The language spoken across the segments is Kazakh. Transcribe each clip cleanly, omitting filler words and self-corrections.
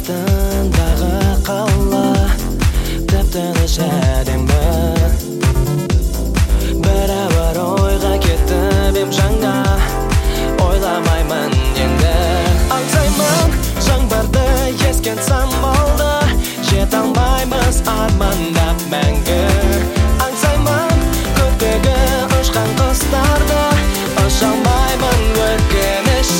астындағы қала тып-тыныш әдемі. Бір ауыр ойға кетіп ем жаңа, ойламаймын енді. Аңсаймын жаңбырды ескен самалды, жете алмаймыз армандап мәңгі. Аңсаймын көктегі ұшқан құстарды, ұша алмаймын өкініш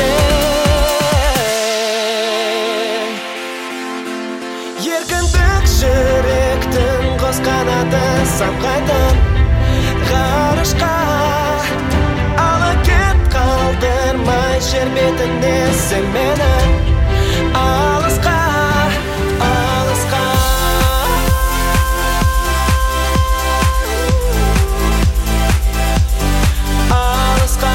Еркіндік жүректің қос қанаты самғайтын ғарышқа, алып кет қалдырмай жер бетіне сен мені. Алысқа, алысқа. Алысқа.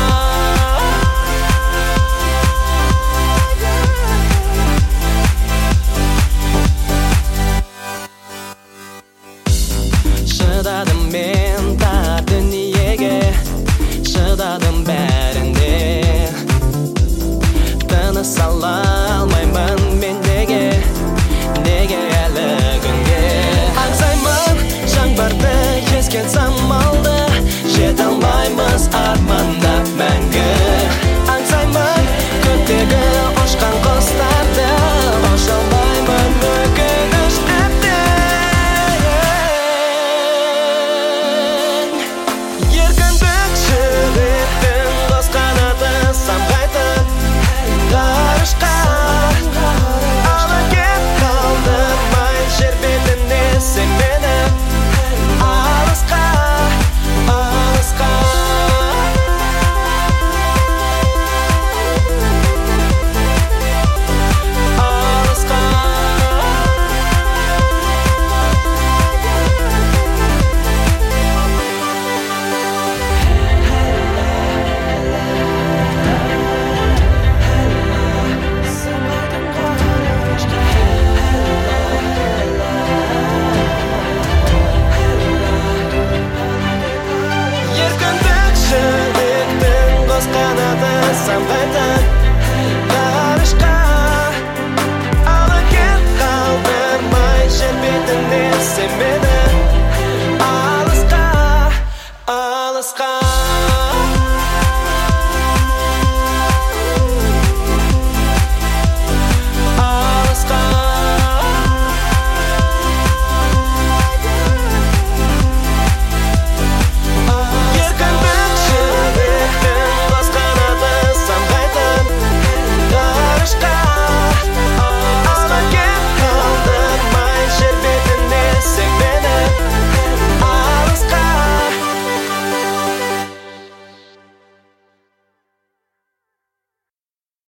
Шыдадым мен тар дүниеге, шыдадым бәріне, тыныс ала